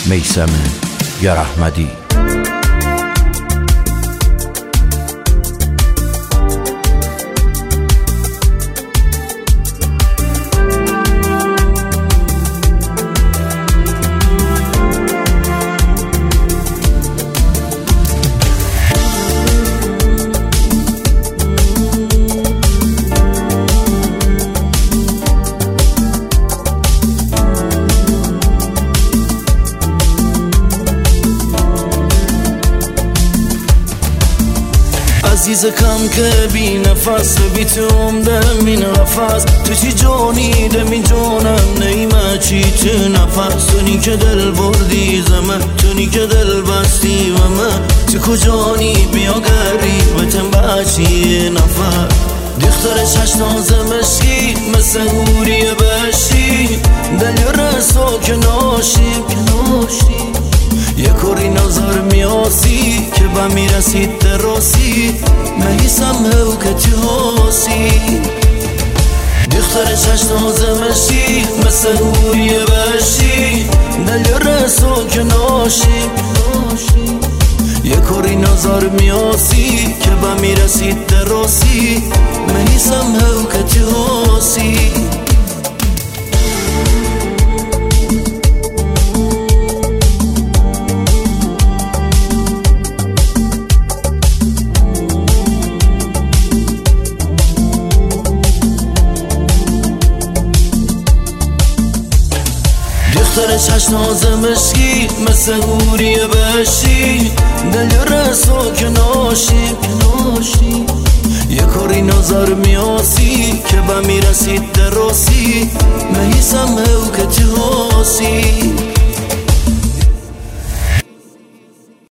میثم یراحمدی. عزیز کم که بی نفس بی توم دم بی نفس تو چی جانی دمی جانم نیمه چی تو نفس تونی که دل بردی زمه تونی که دل بستی و من تو کجانی بیا گری بتن بچی نفر دختر چشناز مشکی مثل هوری بشی دل رسا که ناشی یه کوری نظر میاسی که با میرسید دراسی میثم هو که تیاسی دختر چشناز مشی مثل هوری بشی دل رسا که ناشی یه کوری نظر میاسی که با میرسید دراسی میثم هو که تیاسی دختر چشناز مشکی مثل هوری بشی دل رسا که ناشی یه کاری نظر میاسی که با میرسید دراسی میثم هو که تیاسی